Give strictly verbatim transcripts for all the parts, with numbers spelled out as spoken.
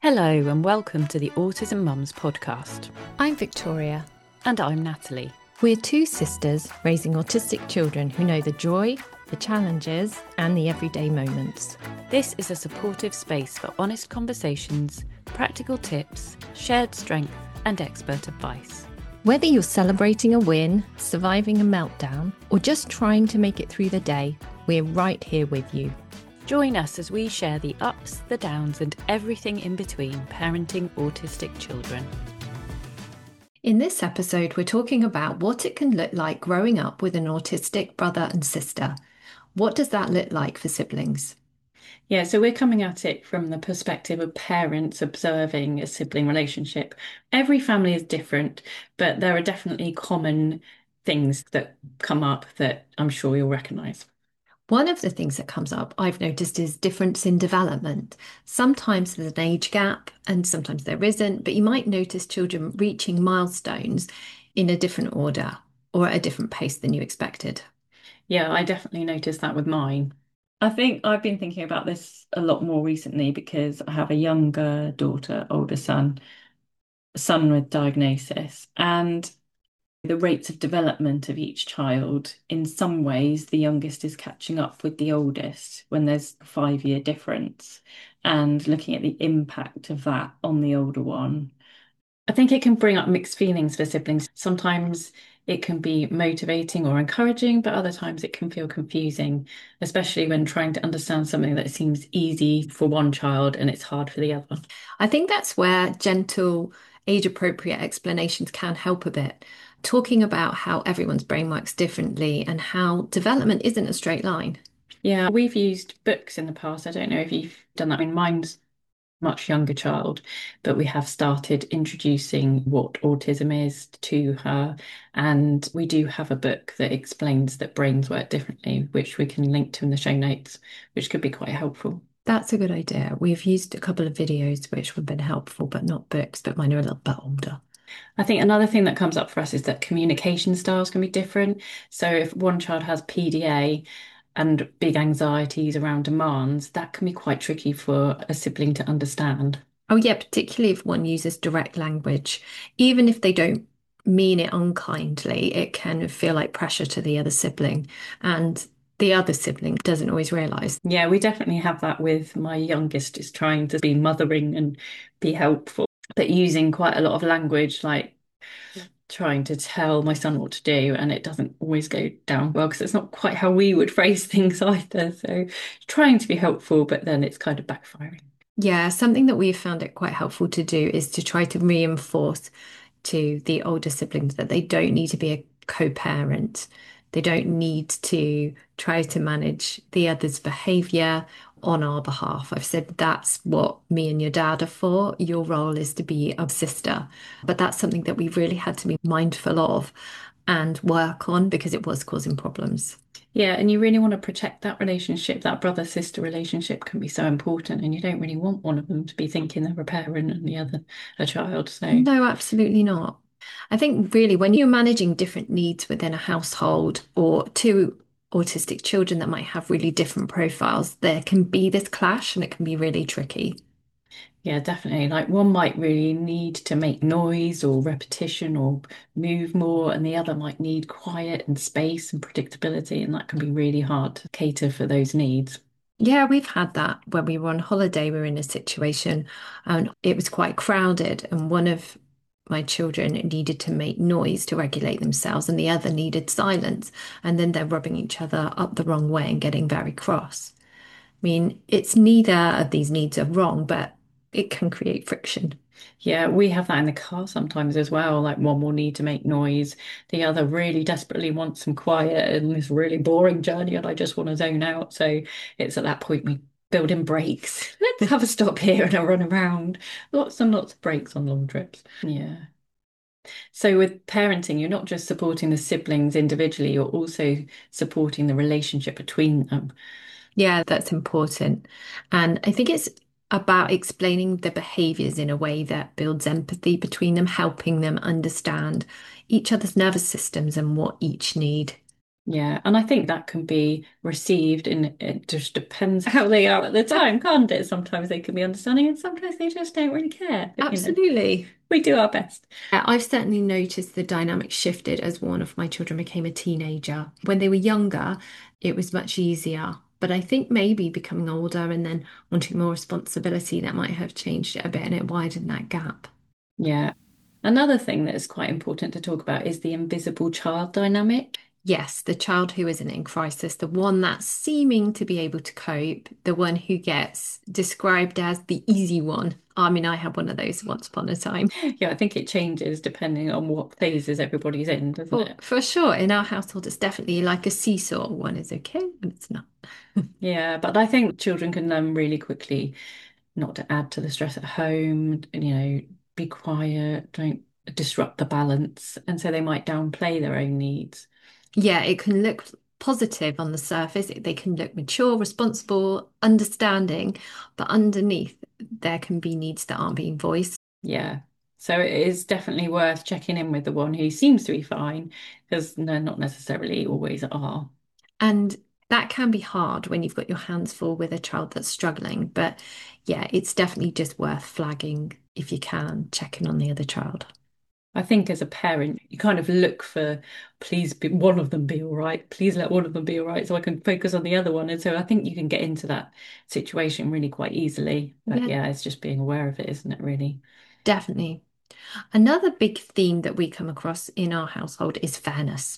Hello and welcome to the Autism Mums podcast. I'm Victoria. And I'm Natalie. We're two sisters raising autistic children who know the joy, the challenges, and the everyday moments. This is a supportive space for honest conversations, practical tips, shared strength, and expert advice. Whether you're celebrating a win, surviving a meltdown, or just trying to make it through the day, we're right here with you. Join us as we share the ups, the downs, and everything in between parenting autistic children. In this episode, we're talking about what it can look like growing up with an autistic brother and sister. What does that look like for siblings? Yeah, so we're coming at it from the perspective of parents observing a sibling relationship. Every family is different, but there are definitely common things that come up that I'm sure you'll recognise. One of the things that comes up, I've noticed, is difference in development. Sometimes there's an age gap and sometimes there isn't, but you might notice children reaching milestones in a different order or at a different pace than you expected. Yeah, I definitely noticed that with mine. I think I've been thinking about this a lot more recently because I have a younger daughter, older son, son with diagnosis, and the rates of development of each child, in some ways, the youngest is catching up with the oldest when there's a five-year difference, and looking at the impact of that on the older one. I think it can bring up mixed feelings for siblings. Sometimes it can be motivating or encouraging, but other times it can feel confusing, especially when trying to understand something that seems easy for one child and it's hard for the other. I think that's where gentle, age-appropriate explanations can help a bit. Talking about how everyone's brain works differently and how development isn't a straight line. Yeah, we've used books in the past. I don't know if you've done that. I mean, mine's much younger child, but we have started introducing what autism is to her. And we do have a book that explains that brains work differently, which we can link to in the show notes, which could be quite helpful. That's a good idea. We've used a couple of videos which have been helpful, but not books, but mine are a little bit older. I think another thing that comes up for us is that communication styles can be different. So if one child has P D A and big anxieties around demands, that can be quite tricky for a sibling to understand. Oh yeah, particularly if one uses direct language. Even if they don't mean it unkindly, it can feel like pressure to the other sibling. And the other sibling doesn't always realise. Yeah, we definitely have that with my youngest, is trying to be mothering and be helpful, but using quite a lot of language, like trying to tell my son what to do, and it doesn't always go down well because it's not quite how we would phrase things either. So trying to be helpful, but then it's kind of backfiring. Yeah, something that we've found it quite helpful to do is to try to reinforce to the older siblings that they don't need to be a co-parent. They don't need to try to manage the other's behaviour on our behalf. I've said that's what me and your dad are for. Your role is to be a sister. But that's something that we really had to be mindful of and work on because it was causing problems. Yeah, and you really want to protect that relationship. That brother-sister relationship can be so important, and you don't really want one of them to be thinking they're a parent and the other a child. So no, absolutely not. I think really when you're managing different needs within a household or two autistic children that might have really different profiles, there can be this clash and it can be really tricky. yeah, definitely. Like one might really need to make noise or repetition or move more, and the other might need quiet and space and predictability, and that can be really hard to cater for those needs. Yeah, we've had that when we were on holiday. We were in a situation and it was quite crowded, and one of my children needed to make noise to regulate themselves, and the other needed silence. And then they're rubbing each other up the wrong way and getting very cross. I mean, it's neither of these needs are wrong, but it can create friction. Yeah, we have that in the car sometimes as well. Like one will need to make noise, the other really desperately wants some quiet in this really boring journey, and I just want to zone out. So it's at that point we build in breaks. Let's have a stop here and a run around. Lots and lots of breaks on long trips. Yeah. So with parenting, you're not just supporting the siblings individually, you're also supporting the relationship between them. Yeah, that's important. And I think it's about explaining the behaviors in a way that builds empathy between them, helping them understand each other's nervous systems and what each need. Yeah, and I think that can be received, and it just depends how they are at the time, can't it? Sometimes they can be understanding and sometimes they just don't really care. But, you know, Absolutely. we do our best. Yeah, I've certainly noticed the dynamic shifted as one of my children became a teenager. When they were younger, it was much easier. But I think maybe becoming older and then wanting more responsibility, that might have changed it a bit and it widened that gap. Yeah. Another thing that is quite important to talk about is the invisible child dynamic. Yes, the child who isn't in crisis, the one that's seeming to be able to cope, the one who gets described as the easy one. I mean, I had one of those once upon a time. Yeah, I think it changes depending on what phases everybody's in, doesn't For it? for sure, in our household, it's definitely like a seesaw. One is okay, and it's not. Yeah, but I think children can learn really quickly not to add to the stress at home, and, you know, be quiet, don't disrupt the balance. And so they might downplay their own needs. Yeah, it can look positive on the surface. It- They can look mature, responsible, understanding, but underneath there can be needs that aren't being voiced. Yeah. So it is definitely worth checking in with the one who seems to be fine, because they're not necessarily always are. And that can be hard when you've got your hands full with a child that's struggling. But yeah, it's definitely just worth flagging if you can, checking on the other child. I think as a parent, you kind of look for, please be one of them be all right. Please let one of them be all right so I can focus on the other one. And so I think you can get into that situation really quite easily. But Yeah, yeah, it's just being aware of it, isn't it, really? definitely. Another big theme that we come across in our household is fairness.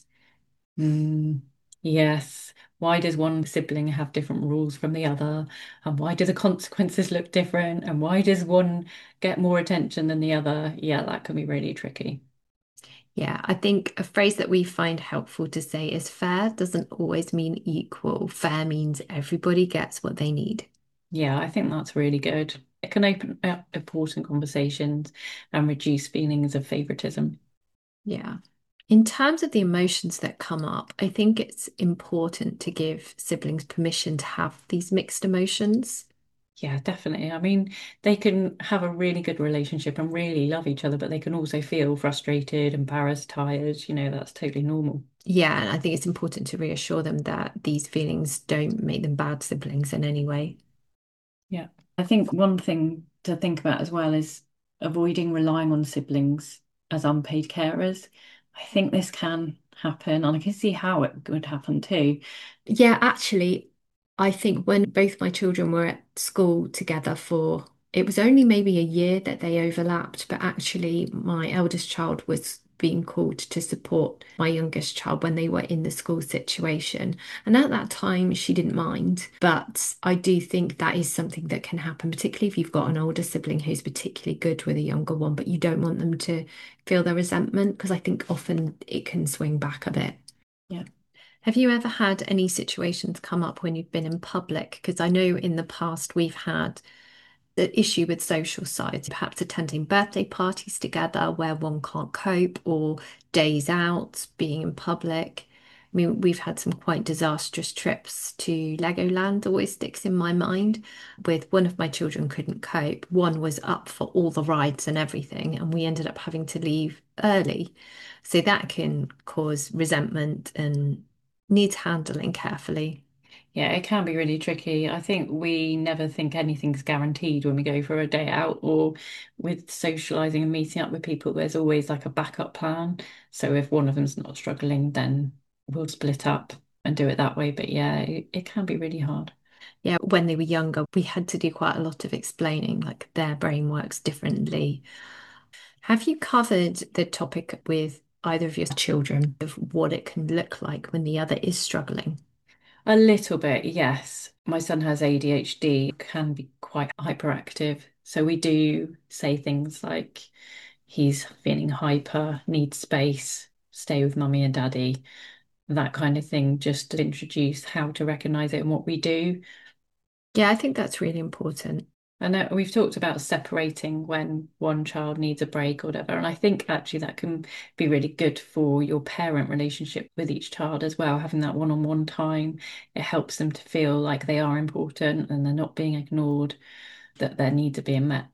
Mm, yes. Why does one sibling have different rules from the other? And why do the consequences look different? And why does one get more attention than the other? Yeah, that can be really tricky. Yeah, I think a phrase that we find helpful to say is fair doesn't always mean equal. Fair means everybody gets what they need. Yeah, I think that's really good. It can open up important conversations and reduce feelings of favoritism. Yeah. In terms of the emotions that come up, I think it's important to give siblings permission to have these mixed emotions. Yeah, definitely. I mean, they can have a really good relationship and really love each other, but they can also feel frustrated, embarrassed, tired. You know, that's totally normal. Yeah, and I think it's important to reassure them that these feelings don't make them bad siblings in any way. Yeah. I think one thing to think about as well is avoiding relying on siblings as unpaid carers. I think this can happen, and I can see how it could happen too. Yeah, actually, I think when both my children were at school together for, it was only maybe a year that they overlapped, but actually, my eldest child was being called to support my youngest child when they were in the school situation. And at that time, she didn't mind. But I do think that is something that can happen, particularly if you've got an older sibling who's particularly good with a younger one, but you don't want them to feel their resentment because I think often it can swing back a bit. Yeah. Have you ever had any situations come up when you've been in public? Because I know in the past we've had the issue with social sides, perhaps attending birthday parties together where one can't cope, or days out, being in public. I mean, we've had some quite disastrous trips to Legoland, always sticks in my mind, with one of my children couldn't cope. One was up for all the rides and everything, and we ended up having to leave early. So that can cause resentment and needs handling carefully. Yeah, it can be really tricky. I think we never think anything's guaranteed when we go for a day out or with socializing and meeting up with people. There's always like a backup plan. So if one of them's not struggling, then we'll split up and do it that way. But yeah, it, it can be really hard. Yeah, when they were younger, we had to do quite a lot of explaining, like their brain works differently. Have you covered the topic with either of your children of what it can look like when the other is struggling? A little bit, yes. My son has A D H D, can be quite hyperactive. So we do say things like he's feeling hyper, needs space, stay with mummy and daddy, that kind of thing, just to introduce how to recognize it and what we do. Yeah, I think that's really important. And uh, we've talked about separating when one child needs a break or whatever. And I think actually that can be really good for your parent relationship with each child as well, having that one-on-one time. It helps them to feel like they are important and they're not being ignored, that their needs are being met.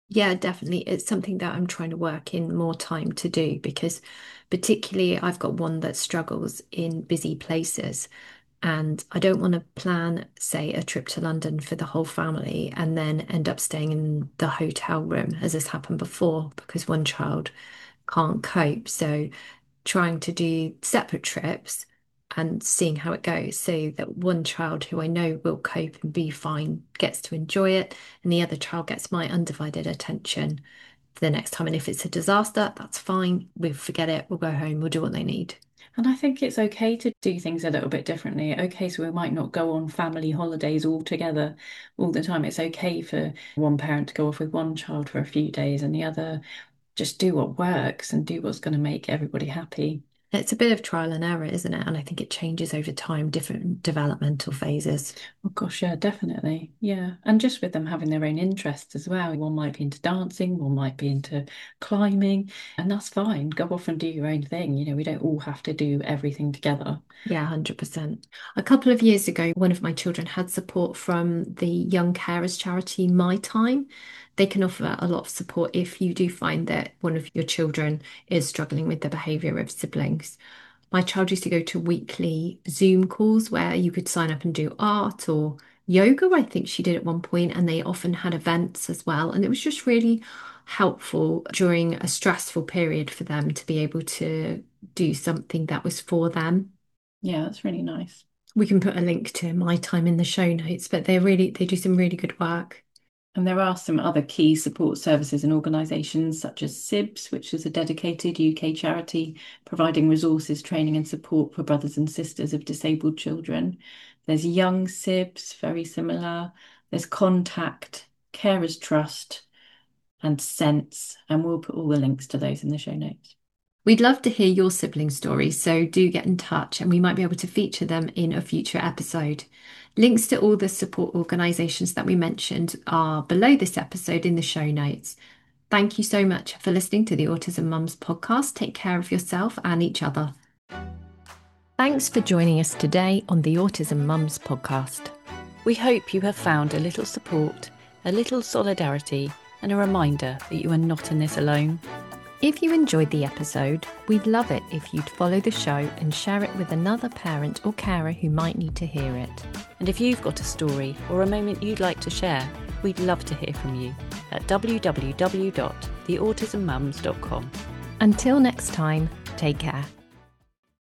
Yeah, definitely. It's something that I'm trying to work in more time to do because particularly I've got one that struggles in busy places. And I don't want to plan, say, a trip to London for the whole family and then end up staying in the hotel room, as has happened before, because one child can't cope. So trying to do separate trips and seeing how it goes so that one child who I know will cope and be fine gets to enjoy it, and the other child gets my undivided attention the next time. And if it's a disaster, that's fine. We'll forget it. We'll go home. We'll do what they need. And I think it's okay to do things a little bit differently. Okay, so we might not go on family holidays all together all the time. It's okay for one parent to go off with one child for a few days and the other just do what works and do what's going to make everybody happy. It's a bit of trial and error, isn't it? And I think it changes over time, different developmental phases. Oh gosh, yeah, definitely. Yeah. And just with them having their own interests as well. One might be into dancing, one might be into climbing, and that's fine. Go off and do your own thing. You know, we don't all have to do everything together. Yeah, one hundred percent. A couple of years ago, one of my children had support from the Young Carers charity, My Time. They can offer a lot of support if you do find that one of your children is struggling with the behaviour of siblings. My child used to go to weekly Zoom calls where you could sign up and do art or yoga, I think she did at one point, and they often had events as well. And it was just really helpful during a stressful period for them to be able to do something that was for them. Yeah, that's really nice. We can put a link to My Time in the show notes, but they're really, they do some really good work. And there are some other key support services and organisations such as S I B S, which is a dedicated U K charity providing resources, training and support for brothers and sisters of disabled children. There's Young S I B S, very similar. There's Contact, Carers Trust and Sense, and we'll put all the links to those in the show notes. We'd love to hear your sibling stories, so do get in touch and we might be able to feature them in a future episode. Links to all the support organisations that we mentioned are below this episode in the show notes. Thank you so much for listening to the Autism Mums podcast. Take care of yourself and each other. Thanks for joining us today on the Autism Mums podcast. We hope you have found a little support, a little solidarity, and a reminder that you are not in this alone. If you enjoyed the episode, we'd love it if you'd follow the show and share it with another parent or carer who might need to hear it. And if you've got a story or a moment you'd like to share, we'd love to hear from you at w w w dot the autism mums dot com. Until next time, take care.